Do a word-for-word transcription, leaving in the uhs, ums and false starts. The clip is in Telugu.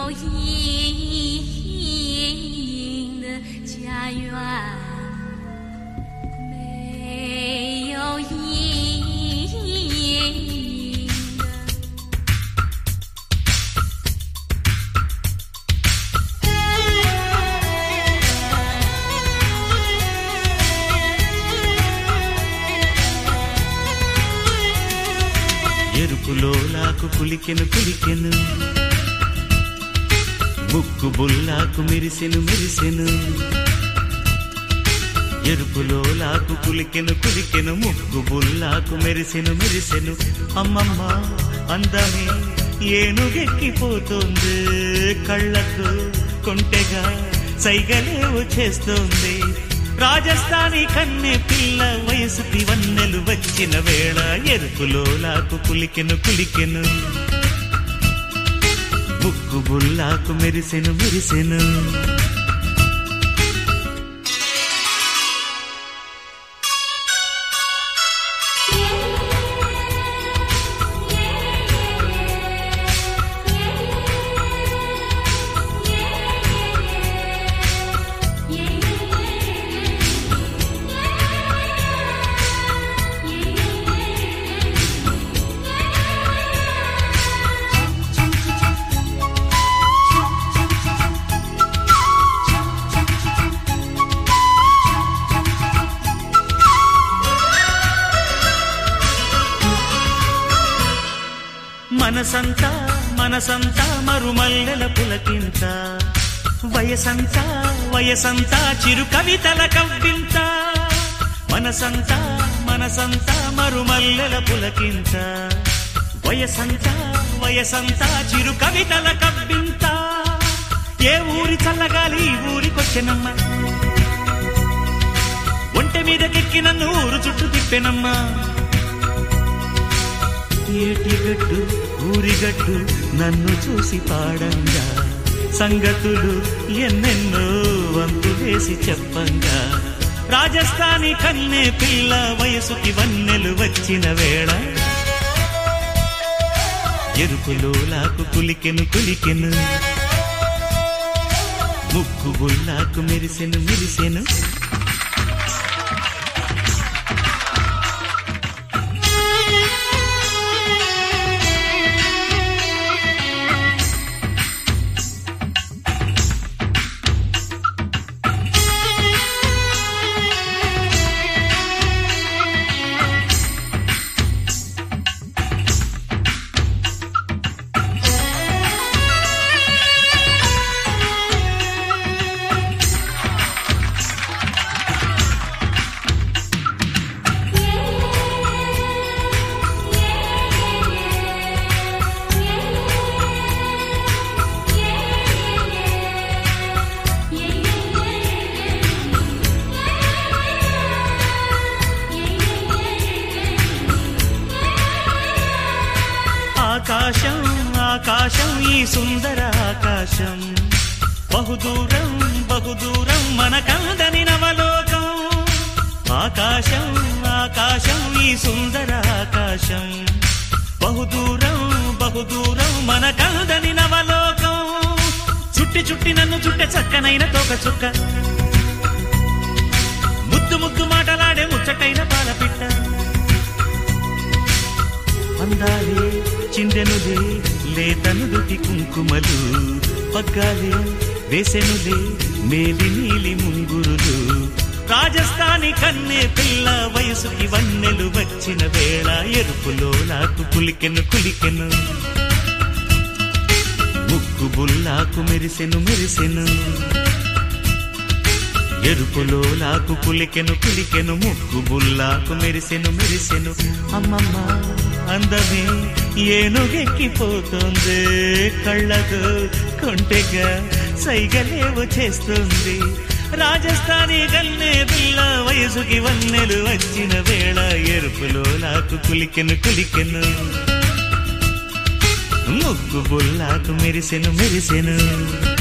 阴的家园，没有阴的。 ఎరుపులో లాకు కులికెను కులికెను ముక్కు బుల్లాకు మెరిసెను మెరిసెను ఎరుపులో లాకు కులికెను కులికెను ముక్కు బుల్లాకు మెరిసెను మెరిసెను అమ్మమ్మ అందమే ఏనుగెక్కిపోతుంది కళ్ళకు కొంటెగా సైగలేవు చేస్తోంది రాజస్థానీ కన్నె పిల్ల వయసుకి వన్నెలు వచ్చిన వేళ ఎరుపులో లాకు కులికెను కులికెను ముక్కు బుల్లాకు మెరిసెను మెరిసెను మనసంతా మనసంతా మరుమల్లెల పులకింత వయసంతా వయసంతా చిరు కవితల కవ్వింత మనసంతా మనసంతా మరుమల్లెల పులకింత వయసంతా వయసంతా చిరు కవితల కవ్వింత ఏ ఊరి చల్లగాలి ఈ ఊరికొచ్చెనమ్మ ఒంటె మీదకెక్కి నన్ను ఊరు చుట్టూ తిప్పెనమ్మా ఏటిగట్టు ఊరిగట్టు నన్ను చూసి పాడంగా సంగతులు ఎన్నెన్నో వంతు వేసి చెప్పంగా రాజస్థానీ కన్నె పిల్ల వయసుకి వన్నెలు వచ్చిన వేళ ఎరుపులో లాకు కులికెను కులికెను ముక్కు బుల్లాకు మెరిసెను మెరిసెను ఆకాశం ఆకాశం ఈ సుందర ఆకాశం బహుదూరం బహుదూరం మనకందని నవలోకం ఆకాశం ఆకాశం ఈ సుందర ఆకాశం బహుదూరం బహుదూరం మనకందని నవలోకం చుట్టి చుట్టి నన్ను చుట్టే చక్కనైన తోక చుక్క ముద్దు ముద్దు మాటలాడే ముచ్చటైన పాలపిట్ట అందాలే చిందెనులే లేతనుదుటి కుంకుమలు పగ్గాలే వేసెనులే మేలి నీలి ముంగురులు రాజస్థానీ కన్నె పిల్ల వయసుకి వన్నెలు వచ్చిన వేళ ఎరుపులో లాకు కులికెను కులికెను ముక్కు బుల్లాకు మెరిసెను మెరిసెను ఎరుపులో లాకు కులికెను కులికెను ముక్కు బుల్లాకు మెరిసెను మెరిసెను అమ్మమ్మ అందమే ఏనుగెక్కిపోతుంది కళ్ళకు కొంటెగా సైగలేవు చేస్తుంది రాజస్థానీ కన్నె పిల్ల వయసుకి వన్నెలు వచ్చిన వేళ ఎరుపులో లాకు కులికెను కులికెను ముక్కు బుల్లాకు మెరిసెను మెరిసెను